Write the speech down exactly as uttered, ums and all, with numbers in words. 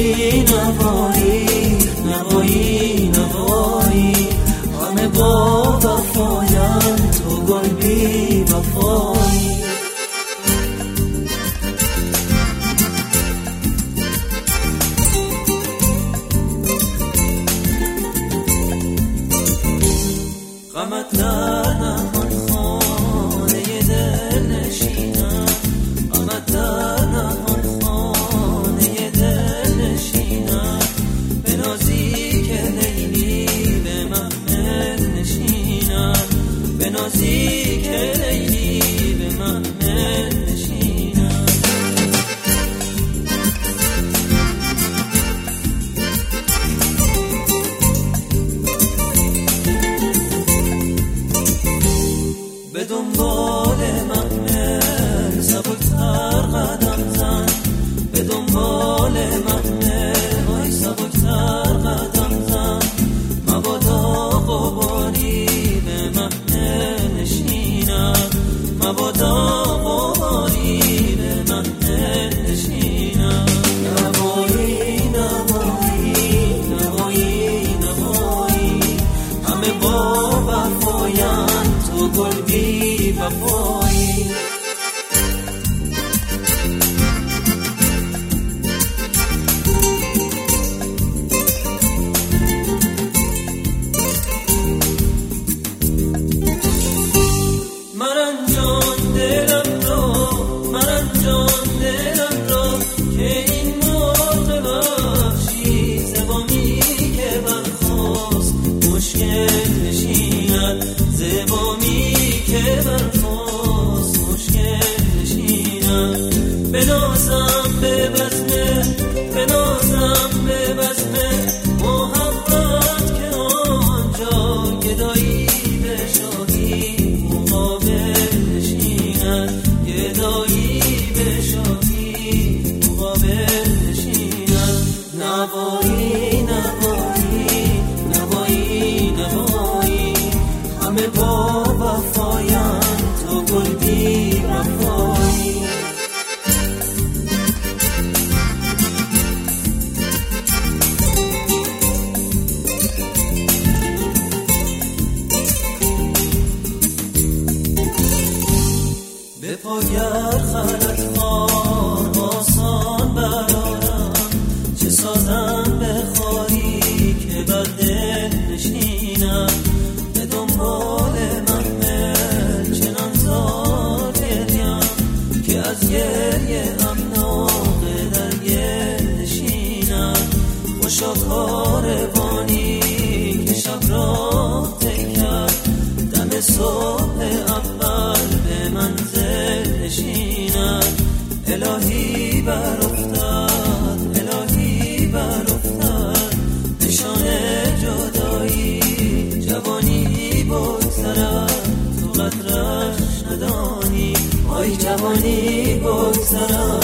نوایی نوایی نوایی نوایی همه با وفاین تو گل بی وفایی. غمت در نهان خانه دل نشینم، غمت در نهان خانه دل نشینم، به نازی که لیلی به محمل نشینم، به نازی که لیلی به محمل نشینم. به دنبال محمل سبکتر قدم زن، به دنبال محمل وای سبکتر قدم زن، مبادا غباری به محمل نشینم، مبادا غباری به محمل نشینم. نوایی نوایی نوایی نوایی همه با وفاین تو گل بی وفایی. مرن جان دلم را، مرن جان دلم را که این مرغ وحشی زبامی که برخاست مشکل نشیند، زبامی که برخاست مشکل نشینم. بنازم به بزمه، بنازم به بزمه محبت که آنجا گدایی به شاهی مقابل نشیند، گدایی به شاهی مقابل نشیند. نوایی نوایی نوایی نوایی همه با وفاین تو گل بی وفایی. به پاگر خلط خار آسان برارم، چه سازم به خاری که بر دل نشینم، به دنبال محمل چنان زار گریم که از گریه هم ناقه در گل نشینم. خوشا کاروانی که شب را تکرد، دم صبح اول به منزل نشینم. الهی بر افتاد، الهی بر افتاد نشان جدایی، جوانی بگذرد تو قدرش ندانی، آی جوانی بگذرد